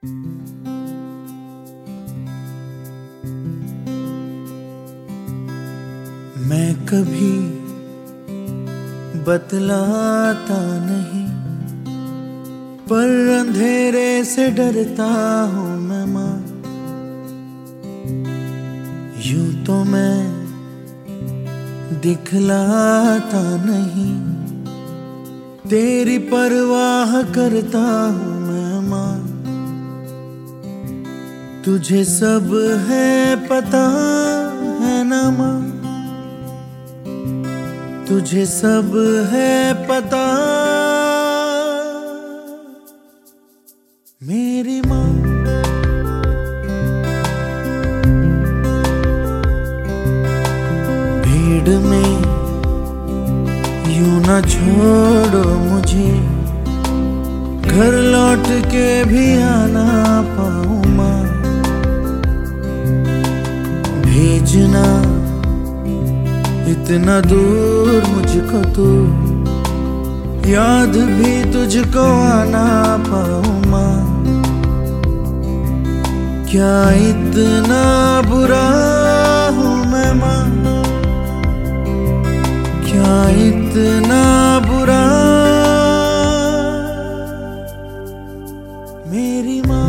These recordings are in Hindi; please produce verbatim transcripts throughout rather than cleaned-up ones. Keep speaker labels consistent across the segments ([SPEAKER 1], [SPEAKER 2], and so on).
[SPEAKER 1] मैं कभी बतलाता नहीं, पर अंधेरे से डरता हूँ मैं माँ। यूं तो मैं दिखलाता नहीं, तेरी परवाह करता हूँ मैं माँ। तुझे सब है पता है ना माँ, तुझे सब है पता मेरी माँ। भीड़ में यूं न छोड़ो मुझे, घर लौट के भी आना पाऊँ माँ। भेजना इतना दूर मुझको तू, याद भी तुझको आना पाऊँ माँ। क्या इतना बुरा हूँ मैं माँ, क्या इतना बुरा मेरी माँ।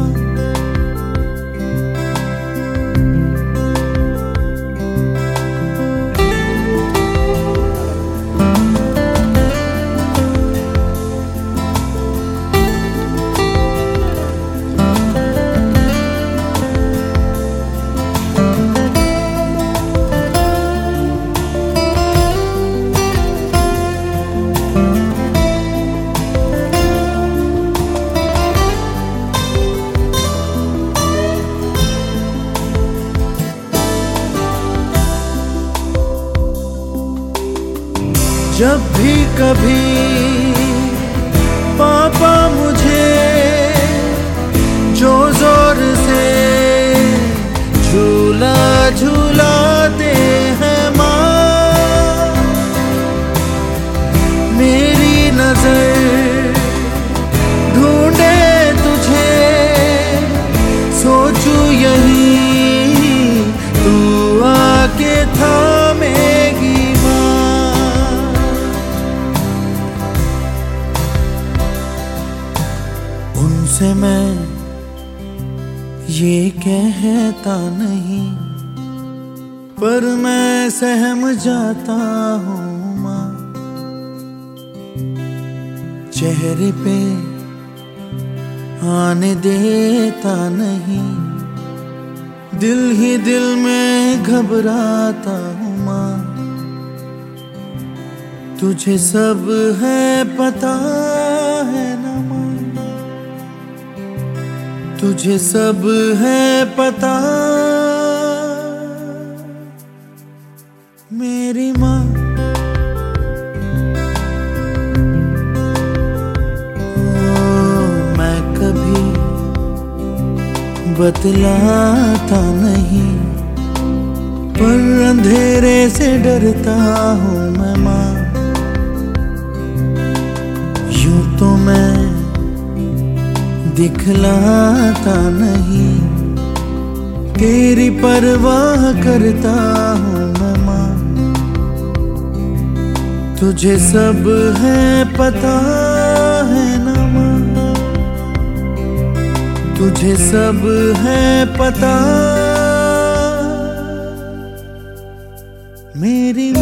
[SPEAKER 1] जब भी कभी पापा मुझे जो जोर से झूला झूलाते हैं माँ, मेरी नजर ढूंढे तुझे, सोचूं यही तू आके थामेगी। उनसे मैं ये कहता नहीं, पर मैं सहम जाता हूँ माँ। चेहरे पे आने देता नहीं, दिल ही दिल में घबराता हूँ माँ। तुझे सब है पता है ना माँ, तुझे सब है पता मेरी माँ। ओ, मैं कभी बतलाता नहीं, पर अंधेरे से डरता हूँ मैं माँ। यूं तो मैं दिखलाता नहीं, तेरी परवाह करता हूँ मैं माँ। तुझे सब है पता है ना माँ, तुझे सब है पता मेरी माँ।